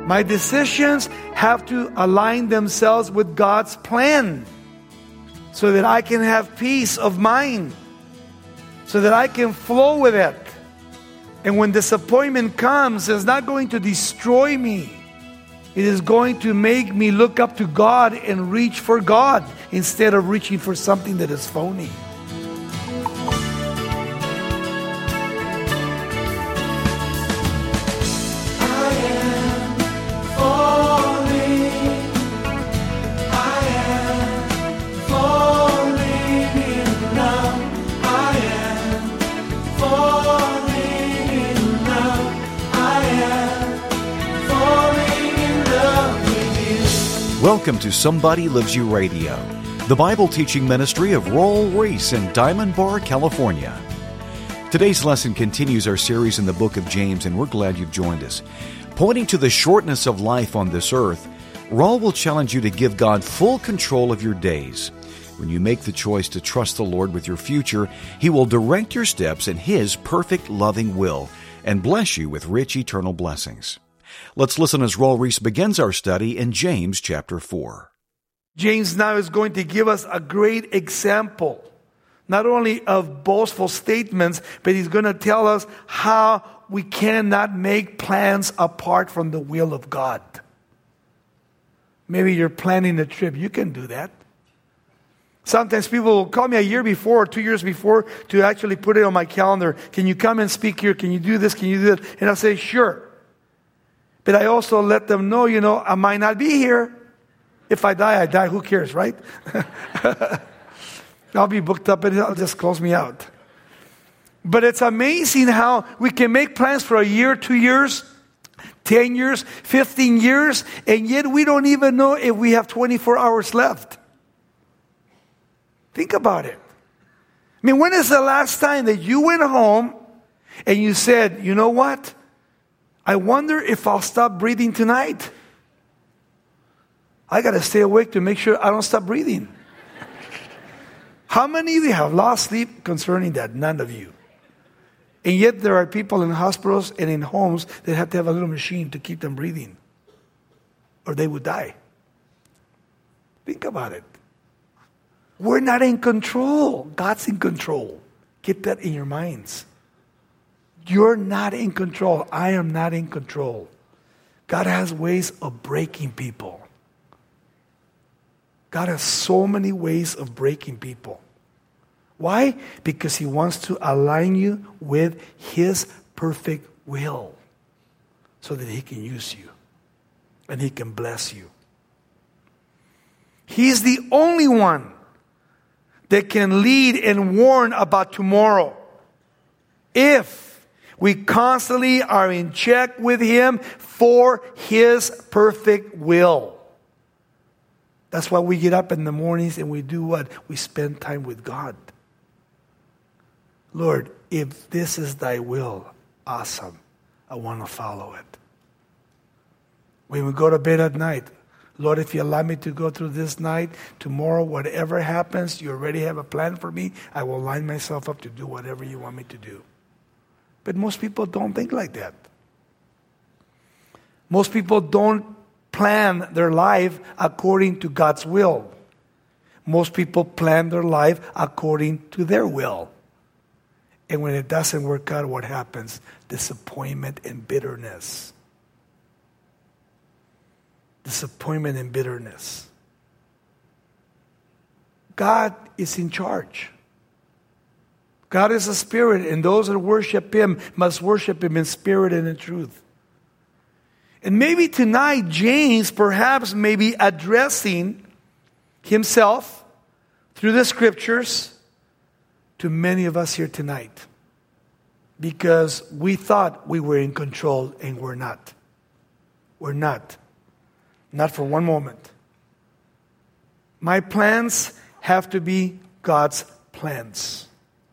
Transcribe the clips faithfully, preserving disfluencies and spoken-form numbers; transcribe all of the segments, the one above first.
My decisions have to align themselves with God's plan so that I can have peace of mind, so that I can flow with it. And when disappointment comes, it's not going to destroy me. It is going to make me look up to God and reach for God instead of reaching for something that is phony. Welcome to Somebody Loves You Radio, the Bible teaching ministry of Raul Ries in Diamond Bar, California. Today's lesson continues our series in the book of James, and we're glad you've joined us. Pointing to the shortness of life on this earth, Raul will challenge you to give God full control of your days. When you make the choice to trust the Lord with your future, He will direct your steps in His perfect, loving will and bless you with rich, eternal blessings. Let's listen as Raul Ries begins our study in James chapter four. James now is going to give us a great example, not only of boastful statements, but he's going to tell us how we cannot make plans apart from the will of God. Maybe you're planning a trip. You can do that. Sometimes people will call me a year before or two years before to actually put it on my calendar. Can you come and speak here? Can you do this? Can you do that? And I'll say, sure. But I also let them know, you know, I might not be here. If I die, I die. Who cares, right? I'll be booked up and it'll just close me out. But it's amazing how we can make plans for a year, two years, ten years, fifteen years, and yet we don't even know if we have twenty-four hours left. Think about it. I mean, when is the last time that you went home and you said, you know what? I wonder if I'll stop breathing tonight. I got to stay awake to make sure I don't stop breathing. How many of you have lost sleep concerning that? None of you. And yet there are people in hospitals and in homes that have to have a little machine to keep them breathing, or they would die. Think about it. We're not in control. God's in control. Get that in your minds. You're not in control. I am not in control. God has ways of breaking people. God has so many ways of breaking people. Why? Because He wants to align you with His perfect will so that He can use you and He can bless you. He's the only one that can lead and warn about tomorrow. If we constantly are in check with Him for His perfect will. That's why we get up in the mornings and we do what? We spend time with God. Lord, if this is Thy will, awesome. I want to follow it. When we go to bed at night, Lord, if you allow me to go through this night, tomorrow, whatever happens, you already have a plan for me. I will line myself up to do whatever you want me to do. But most people don't think like that. Most people don't plan their life according to God's will. Most people plan their life according to their will. And when it doesn't work out, what happens? Disappointment and bitterness. Disappointment and bitterness. God is in charge. God is a spirit, and those that worship Him must worship Him in spirit and in truth. And maybe tonight, James perhaps may be addressing himself through the scriptures to many of us here tonight. Because we thought we were in control, and we're not. We're not. Not for one moment. My plans have to be God's plans.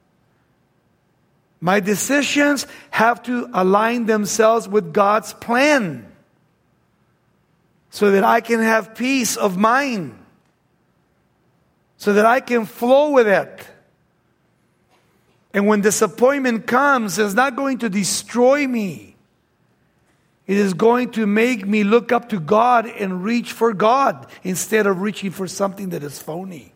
My decisions have to align themselves with God's plan so that I can have peace of mind, so that I can flow with it. And when disappointment comes, it's not going to destroy me. It is going to make me look up to God and reach for God instead of reaching for something that is phony.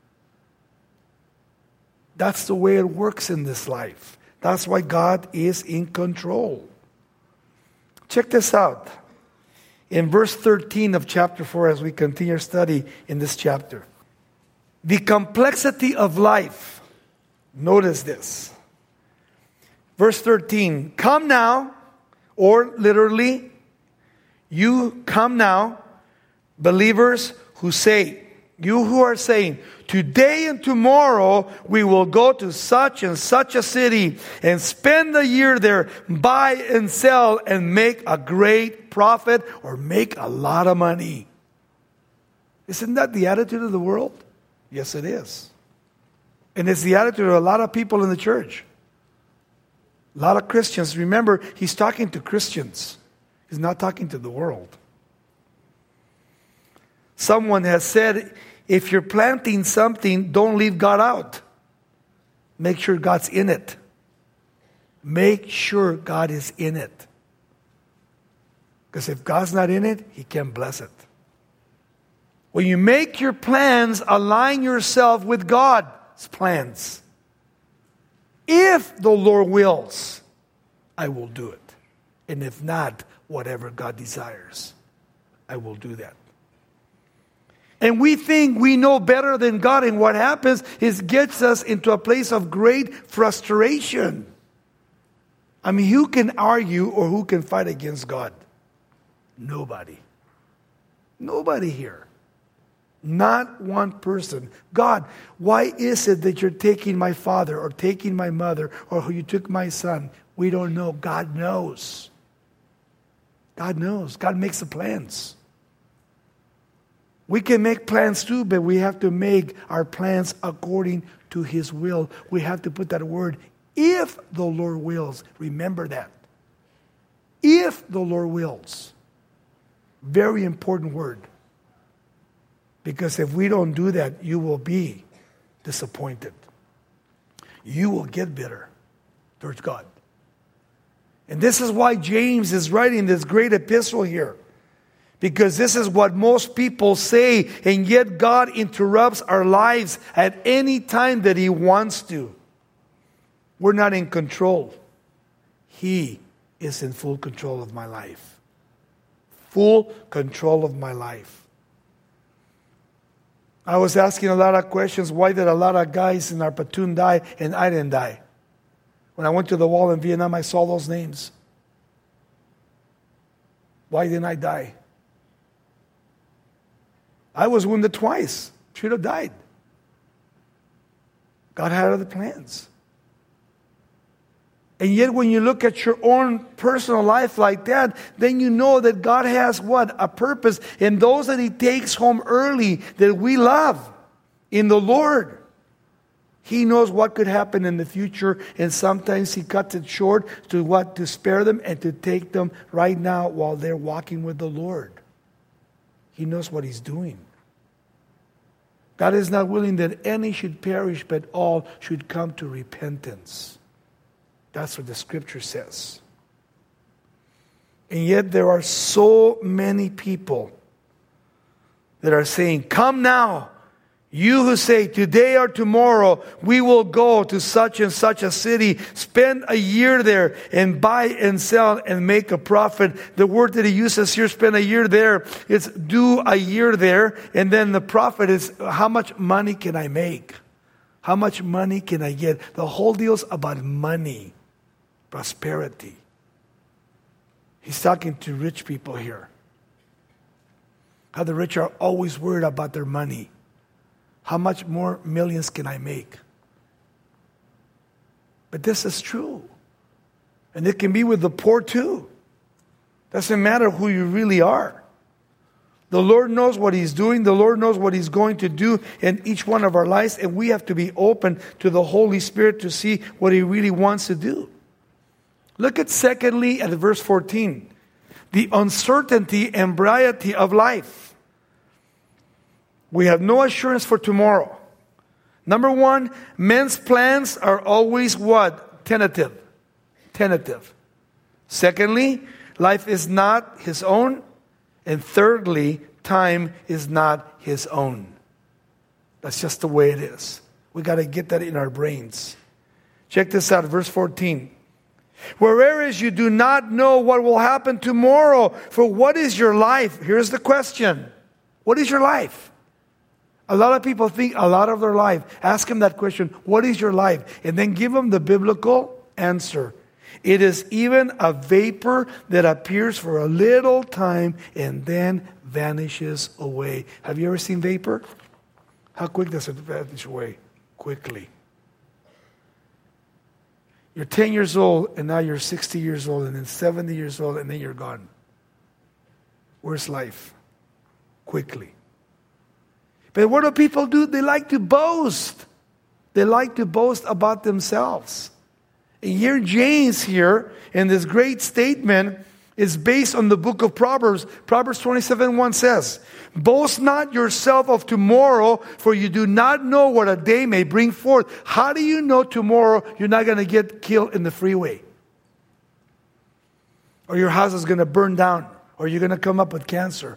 That's the way it works in this life. That's why God is in control. Check this out. In verse thirteen of chapter four, as we continue our study in this chapter. The complexity of life. Notice this. Verse thirteen. Come now, or literally, you come now, believers who say, you who are saying, today and tomorrow we will go to such and such a city and spend a year there, buy and sell and make a great profit or make a lot of money. Isn't that the attitude of the world? Yes, it is. And it's the attitude of a lot of people in the church. A lot of Christians. Remember, he's talking to Christians. He's not talking to the world. Someone has said, if you're planting something, don't leave God out. Make sure God's in it. Make sure God is in it. Because if God's not in it, He can't bless it. When you make your plans, align yourself with God's plans. If the Lord wills, I will do it. And if not, whatever God desires, I will do that. And we think we know better than God, and what happens is gets us into a place of great frustration. I mean, who can argue or who can fight against God? Nobody. Nobody here. Not one person. God, why is it that you're taking my father or taking my mother or you took my son? We don't know. God knows. God knows. God makes the plans. We can make plans too, but we have to make our plans according to His will. We have to put that word, if the Lord wills. Remember that. If the Lord wills. Very important word. Because if we don't do that, you will be disappointed. You will get bitter towards God. And this is why James is writing this great epistle here. Because this is what most people say, and yet God interrupts our lives at any time that He wants to. We're not in control. He is in full control of my life. Full control of my life. I was asking a lot of questions. Why did a lot of guys in our platoon die and I didn't die? When I went to the wall in Vietnam, I saw those names. Why didn't I die? I was wounded twice. Should have died. God had other plans. And yet when you look at your own personal life like that, then you know that God has what? A purpose. And those that He takes home early, that we love in the Lord, He knows what could happen in the future. And sometimes He cuts it short to what? To spare them and to take them right now while they're walking with the Lord. He knows what He's doing. God is not willing that any should perish, but all should come to repentance. That's what the Scripture says. And yet there are so many people that are saying, come now, you who say today or tomorrow we will go to such and such a city, spend a year there and buy and sell and make a profit. The word that he uses here, spend a year there, it's do a year there. And then the profit is how much money can I make? How much money can I get? The whole deal's about money, prosperity. He's talking to rich people here. How the rich are always worried about their money. How much more millions can I make? But this is true. And it can be with the poor too. Doesn't matter who you really are. The Lord knows what He's doing. The Lord knows what He's going to do in each one of our lives. And we have to be open to the Holy Spirit to see what He really wants to do. Look at secondly at verse fourteen. The uncertainty and variety of life. We have no assurance for tomorrow. Number one, men's plans are always what? Tentative. Tentative. Secondly, life is not his own. And thirdly, time is not his own. That's just the way it is. We got to get that in our brains. Check this out, verse fourteen. Whereas you do not know what will happen tomorrow, for what is your life? Here's the question. What is your life? A lot of people think a lot of their life. Ask them that question, what is your life? And then give them the biblical answer. It is even a vapor that appears for a little time and then vanishes away. Have you ever seen vapor? How quick does it vanish away? Quickly. You're ten years old and now you're sixty years old and then seventy years old and then you're gone. Where's life? Quickly. But what do people do? They like to boast. They like to boast about themselves. And here James here in this great statement is based on the book of Proverbs. Proverbs twenty-seven one says, boast not yourself of tomorrow, for you do not know what a day may bring forth. How do you know tomorrow you're not going to get killed in the freeway? Or your house is going to burn down? Or you're going to come up with cancer?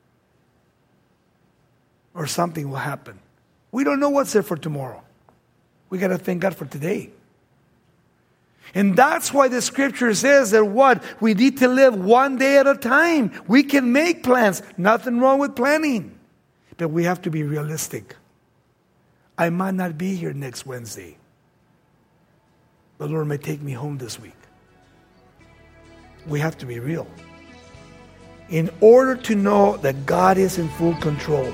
Or something will happen. We don't know what's there for tomorrow. We got to thank God for today. And that's why the scripture says that what? We need to live one day at a time. We can make plans. Nothing wrong with planning. But we have to be realistic. I might not be here next Wednesday. The Lord may take me home this week. We have to be real. In order to know that God is in full control.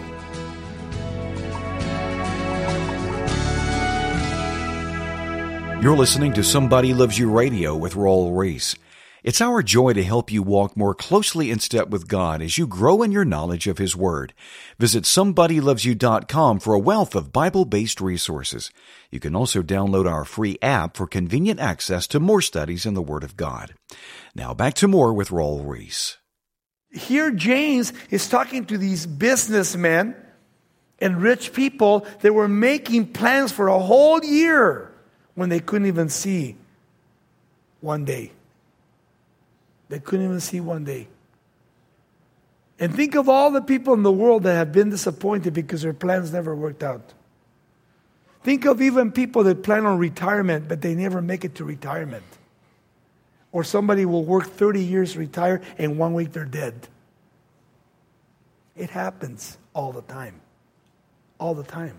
You're listening to Somebody Loves You Radio with Raul Ries. It's our joy to help you walk more closely in step with God as you grow in your knowledge of His Word. Visit somebody loves you dot com for a wealth of Bible-based resources. You can also download our free app for convenient access to more studies in the Word of God. Now back to more with Raul Ries. Here James is talking to these businessmen and rich people that were making plans for a whole year when they couldn't even see one day. They couldn't even see one day. And think of all the people in the world that have been disappointed because their plans never worked out. Think of even people that plan on retirement, but they never make it to retirement. Or somebody will work thirty years, retire, and one week they're dead. It happens all the time. All the time.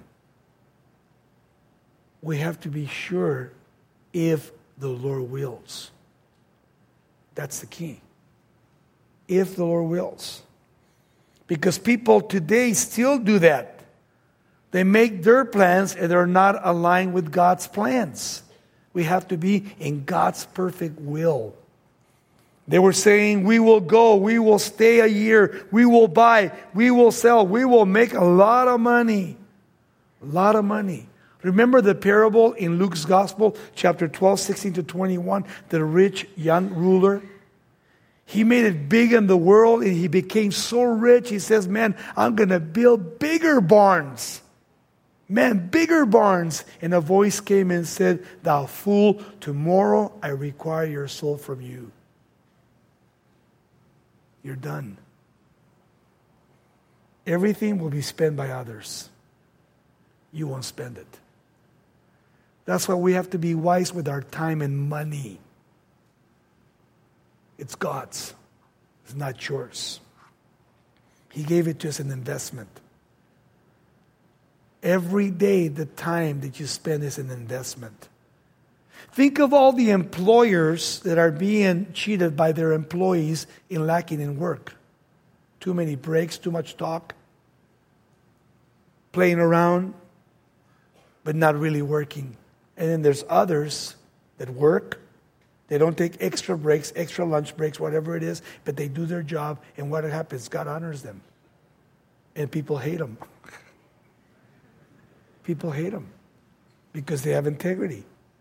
We have to be sure if the Lord wills. That's the key. If the Lord wills. Because people today still do that. They make their plans and they're not aligned with God's plans. We have to be in God's perfect will. They were saying, we will go, we will stay a year, we will buy, we will sell, we will make a lot of money. A lot of money. Remember the parable in Luke's Gospel, chapter twelve, sixteen to twenty-one, the rich young ruler? He made it big in the world and he became so rich. He says, man, I'm going to build bigger barns. Man, bigger barns. And a voice came and said, thou fool, tomorrow I require your soul from you. You're done. Everything will be spent by others. You won't spend it. That's why we have to be wise with our time and money. It's God's. It's not yours. He gave it to us as an investment. Every day, the time that you spend is an investment. Think of all the employers that are being cheated by their employees in lacking in work. Too many breaks, too much talk, playing around, but not really working. And then there's others that work. They don't take extra breaks, extra lunch breaks, whatever it is, but they do their job, and what happens? God honors them. And people hate them. People hate them because they have integrity.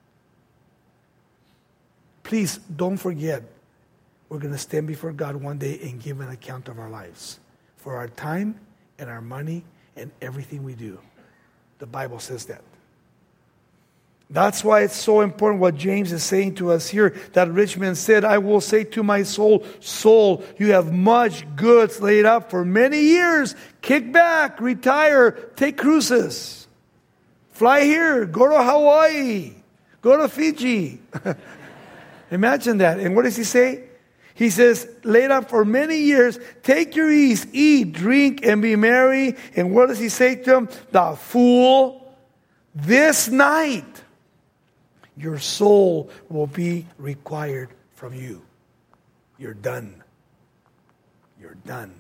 Please don't forget, we're going to stand before God one day and give an account of our lives for our time and our money and everything we do. The Bible says that. That's why it's so important what James is saying to us here. That rich man said, I will say to my soul, soul, you have much goods laid up for many years. Kick back, retire, take cruises. Fly here, go to Hawaii, go to Fiji. Imagine that. And what does he say? He says, laid up for many years, take your ease, eat, drink, and be merry. And what does he say to him? The fool, this night your soul will be required from you. You're done. You're done.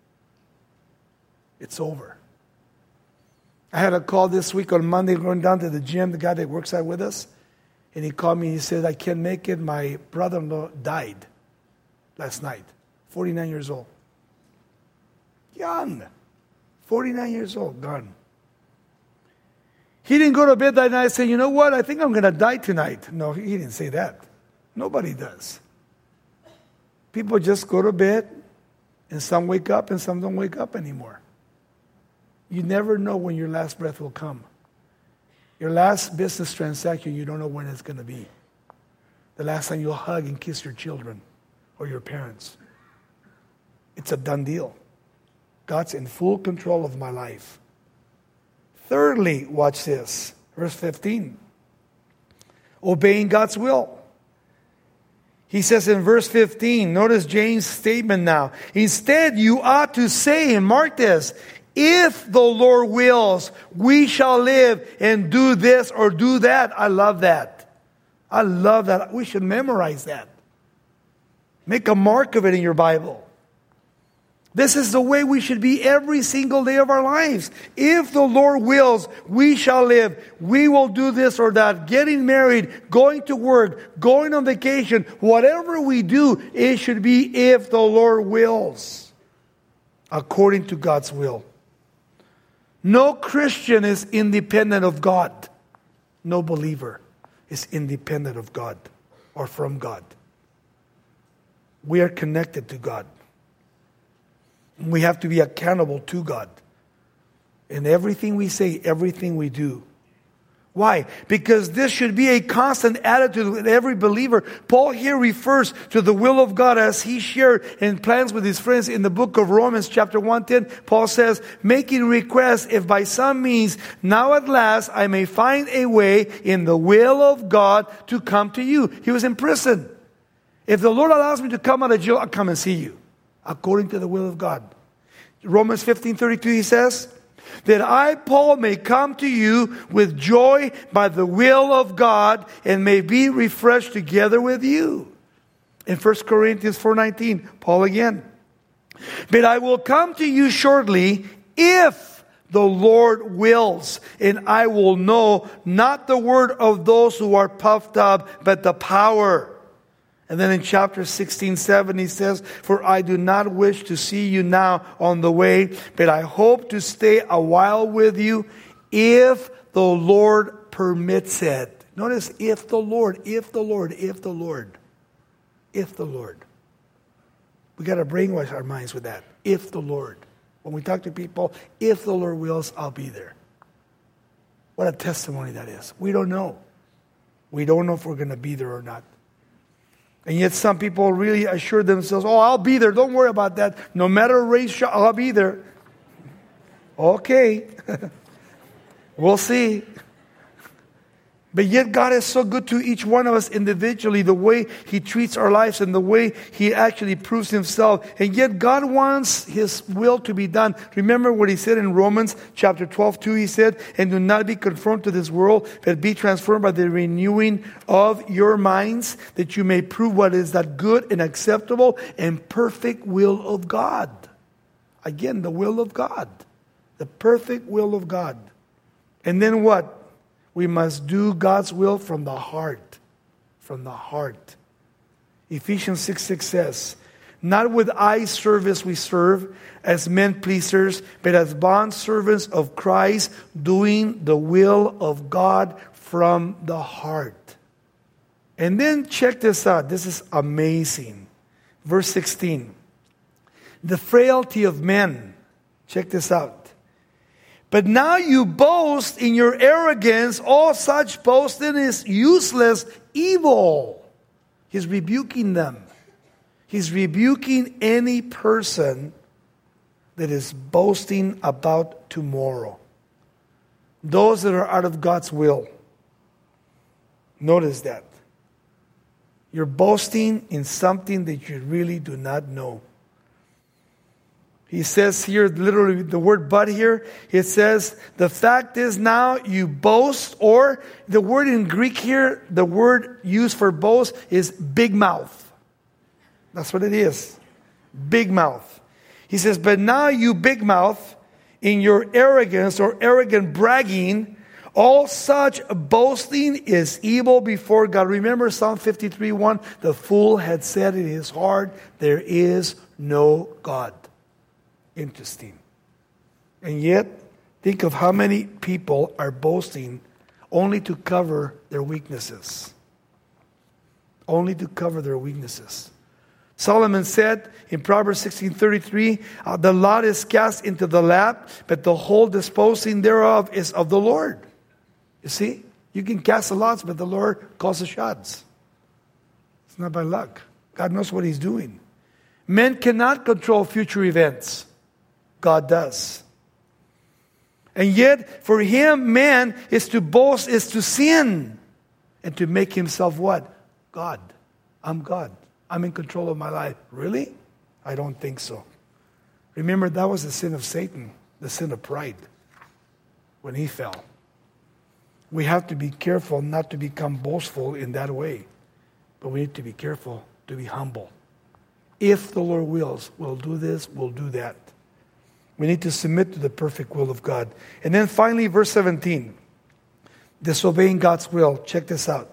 It's over. I had a call this week on Monday going down to the gym, the guy that works out with us. And he called me and he said, I can't make it. My brother-in-law died last night. forty-nine years old. Young. forty-nine years old. Gone. He didn't go to bed that night and say, you know what, I think I'm going to die tonight. No, he didn't say that. Nobody does. People just go to bed, and some wake up, and some don't wake up anymore. You never know when your last breath will come. Your last business transaction, you don't know when it's going to be. The last time you'll hug and kiss your children or your parents. It's a done deal. God's in full control of my life. Thirdly, watch this, verse fifteen. Obeying God's will. He says in verse fifteen, notice James' statement now. Instead, you ought to say, and mark this, if the Lord wills, we shall live and do this or do that. I love that. I love that. We should memorize that. Make a mark of it in your Bible. This is the way we should be every single day of our lives. If the Lord wills, we shall live. We will do this or that. Getting married, going to work, going on vacation, whatever we do, it should be if the Lord wills, according to God's will. No Christian is independent of God. No believer is independent of God or from God. We are connected to God. We have to be accountable to God. In everything we say, everything we do. Why? Because this should be a constant attitude with every believer. Paul here refers to the will of God as he shared and plans with his friends in the book of Romans chapter one ten. Paul says, making requests if by some means now at last I may find a way in the will of God to come to you. He was in prison. If the Lord allows me to come out of jail, I'll come and see you. According to the will of God. Romans fifteen thirty-two, he says, that I, Paul, may come to you with joy by the will of God and may be refreshed together with you. In First Corinthians four nineteen, Paul again. But I will come to you shortly if the Lord wills, and I will know not the word of those who are puffed up, but the power. And then in chapter sixteen, seven, he says, for I do not wish to see you now on the way, but I hope to stay a while with you if the Lord permits it. Notice, if the Lord, if the Lord, if the Lord, if the Lord. We got to brainwash our minds with that. If the Lord. When we talk to people, if the Lord wills, I'll be there. What a testimony that is. We don't know. We don't know if we're going to be there or not. And yet some people really assure themselves, oh, I'll be there. Don't worry about that. No matter race, I'll be there. Okay. We'll see. But yet God is so good to each one of us individually, the way He treats our lives and the way He actually proves Himself. And yet God wants His will to be done. Remember what He said in Romans chapter twelve, two, He said, and do not be conformed to this world, but be transformed by the renewing of your minds, that you may prove what is that good and acceptable and perfect will of God. Again, the will of God. The perfect will of God. And then what? We must do God's will from the heart. From the heart. Ephesians six six says, not with eye service we serve as men pleasers, but as bond servants of Christ, doing the will of God from the heart. And then check this out. This is amazing. Verse sixteen. The frailty of men. Check this out. But now you boast in your arrogance. All such boasting is useless, evil. He's rebuking them. He's rebuking any person that is boasting about tomorrow. Those that are out of God's will. Notice that. You're boasting in something that you really do not know. He says here, literally the word but here, it says, the fact is now you boast, or the word in Greek here, the word used for boast is big mouth. That's what it is. Big mouth. He says, but now you big mouth in your arrogance or arrogant bragging, all such boasting is evil before God. Remember Psalm fifty-three one, the fool had said in his heart, there is no God. Interesting. And yet, think of how many people are boasting only to cover their weaknesses. Only to cover their weaknesses. Solomon said in Proverbs sixteen thirty-three, uh, the lot is cast into the lap, but the whole disposing thereof is of the Lord. You see, you can cast the lots, but the Lord calls the shots. It's not by luck. God knows what He's doing. Men cannot control future events. God does. And yet, for him, man is to boast, is to sin. And to make himself what? God. I'm God. I'm in control of my life. Really? I don't think so. Remember, that was the sin of Satan, the sin of pride, when he fell. We have to be careful not to become boastful in that way. But we need to be careful to be humble. If the Lord wills, we'll do this, we'll do that. We need to submit to the perfect will of God. And then finally, verse seventeen. Disobeying God's will. Check this out.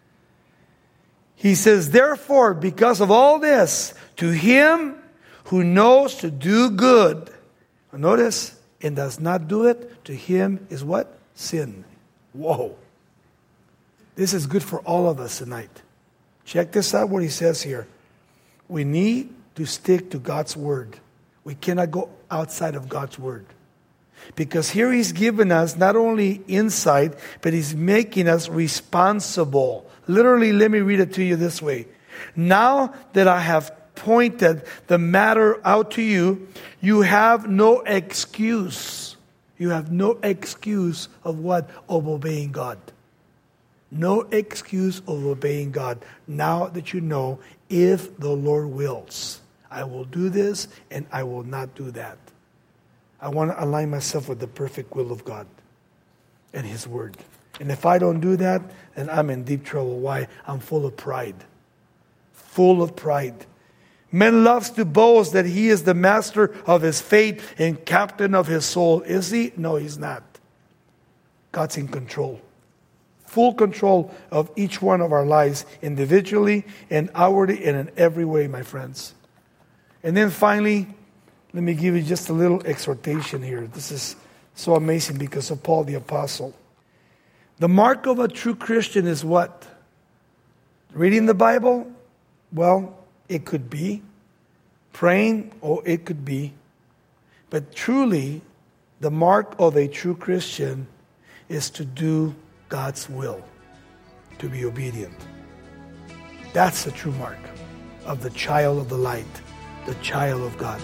He says, therefore, because of all this, to him who knows to do good, notice, and does not do it, to him is what? Sin. Whoa. This is good for all of us tonight. Check this out, what he says here. We need to stick to God's word. We cannot go outside of God's word. Because here he's given us not only insight, but he's making us responsible. Literally, let me read it to you this way. Now that I have pointed the matter out to you, you have no excuse. You have no excuse of what? Of obeying God. No excuse of obeying God. Now that you know, if the Lord wills, I will do this and I will not do that. I want to align myself with the perfect will of God and His Word. And if I don't do that, then I'm in deep trouble. Why? I'm full of pride. Full of pride. Man loves to boast that he is the master of his fate and captain of his soul. Is he? No, he's not. God's in control. Full control of each one of our lives, individually and outwardly and in every way, my friends. And then finally, let me give you just a little exhortation here. This is so amazing because of Paul the Apostle. The mark of a true Christian is what? Reading the Bible? Well, it could be. Praying? Oh, it could be. But truly, the mark of a true Christian is to do God's will, to be obedient. That's the true mark of the child of the light, the child of God.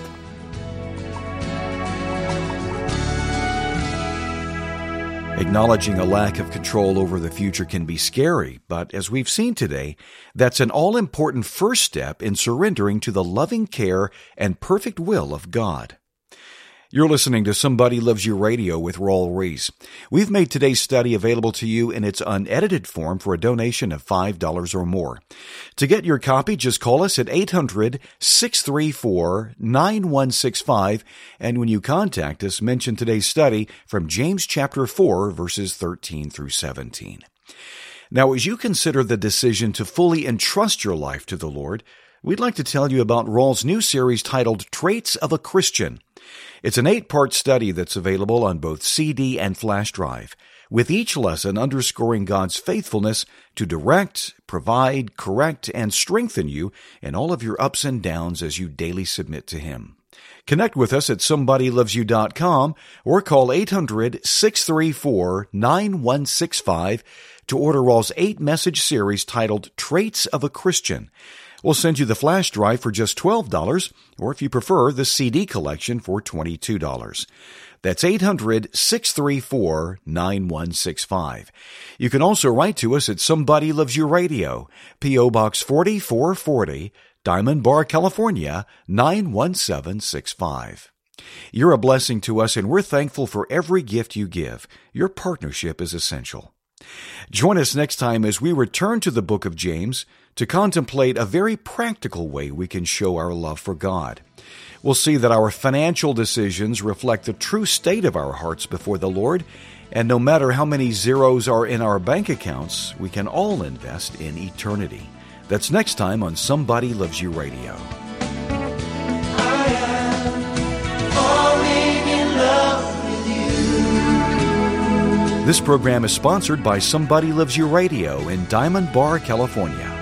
Acknowledging a lack of control over the future can be scary, but as we've seen today, that's an all-important first step in surrendering to the loving care and perfect will of God. You're listening to Somebody Loves You Radio with Raul Ries. We've made today's study available to you in its unedited form for a donation of five dollars or more. To get your copy, just call us at eight hundred, six three four, nine one six five, and when you contact us, mention today's study from James chapter four, verses thirteen through seventeen. Now, as you consider the decision to fully entrust your life to the Lord, we'd like to tell you about Raul's new series titled Traits of a Christian. It's an eight-part study that's available on both C D and flash drive, with each lesson underscoring God's faithfulness to direct, provide, correct, and strengthen you in all of your ups and downs as you daily submit to Him. Connect with us at somebody loves you dot com or call eight hundred, six three four, nine one six five to order Raul's eight-message series titled Traits of a Christian. We'll send you the flash drive for just twelve dollars, or if you prefer, the C D collection for twenty-two dollars. That's eight hundred, six three four, nine one six five. You can also write to us at Somebody Loves You Radio, P O. Box forty-four forty, Diamond Bar, California, nine one seven six five. You're a blessing to us, and we're thankful for every gift you give. Your partnership is essential. Join us next time as we return to the book of James to contemplate a very practical way we can show our love for God. We'll see that our financial decisions reflect the true state of our hearts before the Lord, and no matter how many zeros are in our bank accounts, we can all invest in eternity. That's next time on Somebody Loves You Radio. I am falling in love with you. This program is sponsored by Somebody Loves You Radio in Diamond Bar, California.